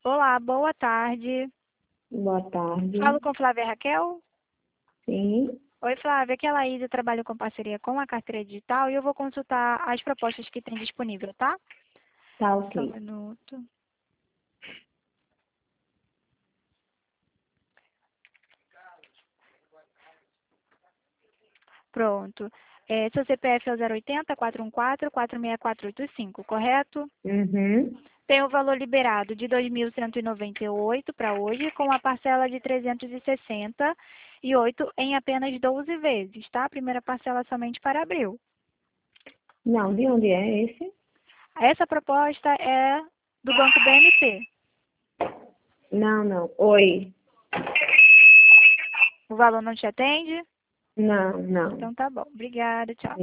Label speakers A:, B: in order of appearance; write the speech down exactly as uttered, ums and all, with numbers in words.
A: Olá, boa tarde.
B: Boa tarde.
A: Falo com Flávia Raquel?
B: Sim,
A: Oi, Flávia. Aqui é a Laísa, trabalho com parceria com a Carteira Digital e eu vou consultar as propostas que tem disponível, tá?
B: tá
A: Só um
B: ok.
A: minuto. Pronto. É, seu C P F é o zero oitenta, quatrocentos e quatorze, quatro seis quatro oito cinco, correto?
B: Uhum.
A: Tem o valor liberado de dois mil cento e noventa e oito para hoje, com a parcela de trezentos e sessenta e oito em apenas doze vezes, tá? A primeira parcela somente para abril.
B: Não, de onde é esse?
A: Essa proposta é do Banco B M T.
B: Não, não. Oi.
A: O valor não te atende?
B: Não, não.
A: Então tá bom. Obrigada, tchau.